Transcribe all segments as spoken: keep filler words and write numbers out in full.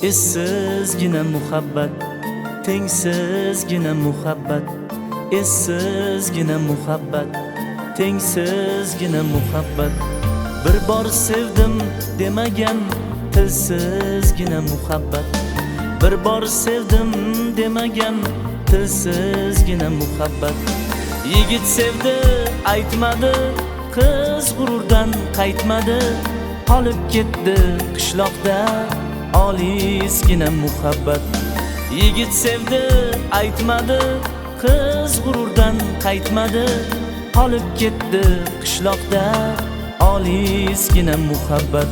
Essizgina muhabbat, tengsizgina muhabbat, essizgina muhabbat, tengsizgina muhabbat. Bir bor sevdim demagan tilsizgina muhabbat, bir bor sevdim demagan tilsizgina muhabbat. Yigit sevdi aytmadi, qiz g'ururdan qaytmadi, qolib ketdi qishloqda olisgina muhabbat. Yigit sevdi aytmadi, qiz g'ururdan qaytmadi, qolib ketdi qishloqda olisgina muhabbat.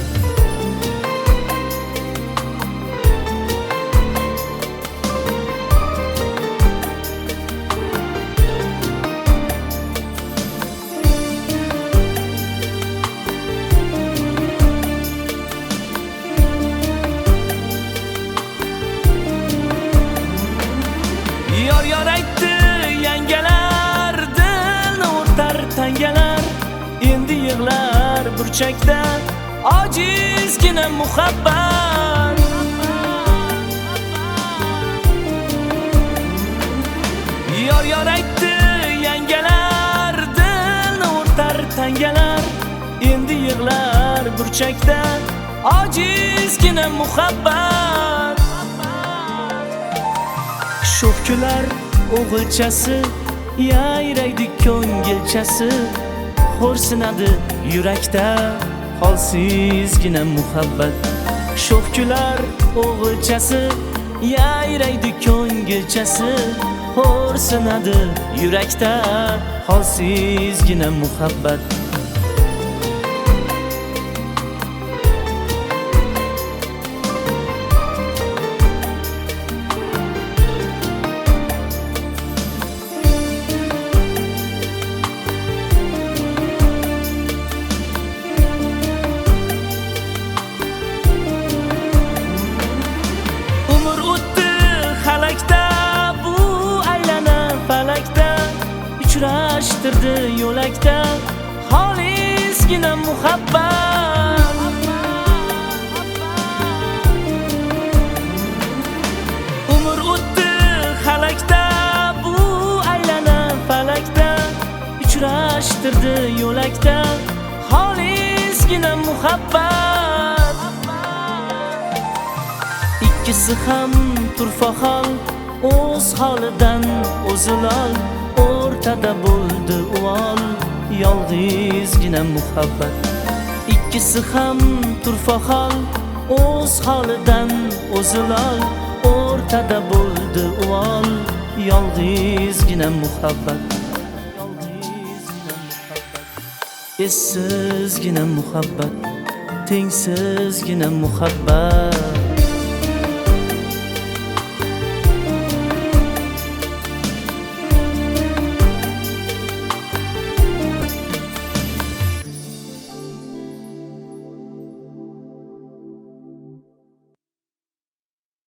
Yor yor aytdi yangalar, dilni o'rtar tangalar, endi yig'lar burchakda ojizgina muhabbat. Yor yor aytdi yangalar, dilni o'rtar tangalar, endi yig'lar burchakda ojizgina muhabbat. Sho'xkular o'g'ilchasi, yayraydi ko'ngilchasi, xo'rsinadi yurakda holsizgina muhabbat. Sho'xkular o'g'ilchasi, yayraydi ko'ngilchasi, xo'rsinadi yurakda holsizgina muhabbat. Uchrashtirdi yo'lakda xolisgina muhabbat. Umr o'tdi halakda, bu aylana falakda, uchrashtirdi yo'lakda xolisgina muhabbat. Ikkisi ham turfa hol, o'z holidan o'zi lol, o'rtada bo'ldi uvol yolg'izgina muhabbat. Ikkisi ham turfa hol, o'z holidan o'zi lol, o'rtada bo'ldi uvol yolg'izgina muhabbat. Yolg'izgina muhabbat, essizgina muhabbat, tengsizgina muhabbat.